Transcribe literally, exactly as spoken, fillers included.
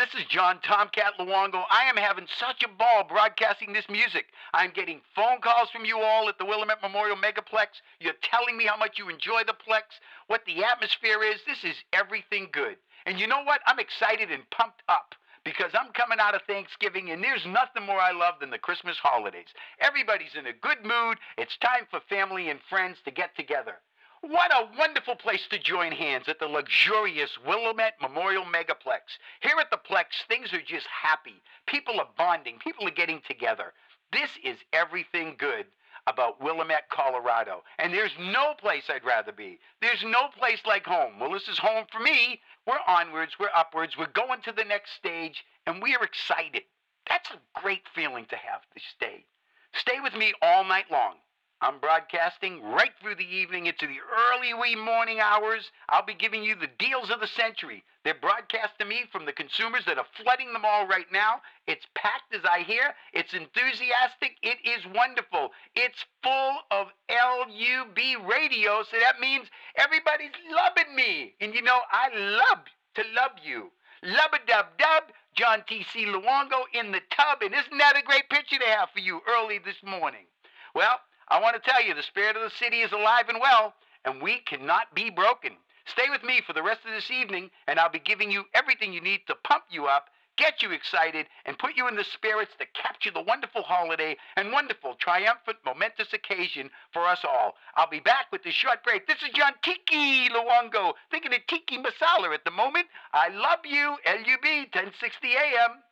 this is John Tomcat Luongo. I am having such a ball broadcasting this music. I'm getting phone calls from you all at the Willamette Memorial Megaplex. You're telling me how much you enjoy the Plex, what the atmosphere is. This is everything good. And you know what? I'm excited and pumped up because I'm coming out of Thanksgiving, and there's nothing more I love than the Christmas holidays. Everybody's in a good mood. It's time for family and friends to get together. What a wonderful place to join hands at the luxurious Willamette Memorial Megaplex. Here at the Plex, things are just happy. People are bonding. People are getting together. This is everything good about Willamette, Colorado. And there's no place I'd rather be. There's no place like home. Well, this is home for me. We're onwards. We're upwards. We're going to the next stage, and we are excited. That's a great feeling to have to stay. Stay with me all night long. I'm broadcasting right through the evening into the early wee morning hours. I'll be giving you the deals of the century. They're broadcast to me from the consumers that are flooding the mall right now. It's packed as I hear. It's enthusiastic. It is wonderful. It's full of L U B radio, so that means everybody's loving me. And you know, I love to love you. Lub-a-dub-dub, John T C Luongo in the tub. And isn't that a great picture to have for you early this morning? Well, I want to tell you, the spirit of the city is alive and well, and we cannot be broken. Stay with me for the rest of this evening, and I'll be giving you everything you need to pump you up, get you excited, and put you in the spirits to capture the wonderful holiday and wonderful, triumphant, momentous occasion for us all. I'll be back with this short break. This is John Tiki Luongo, thinking of Tiki Masala at the moment. I love you, L U B, ten sixty A M.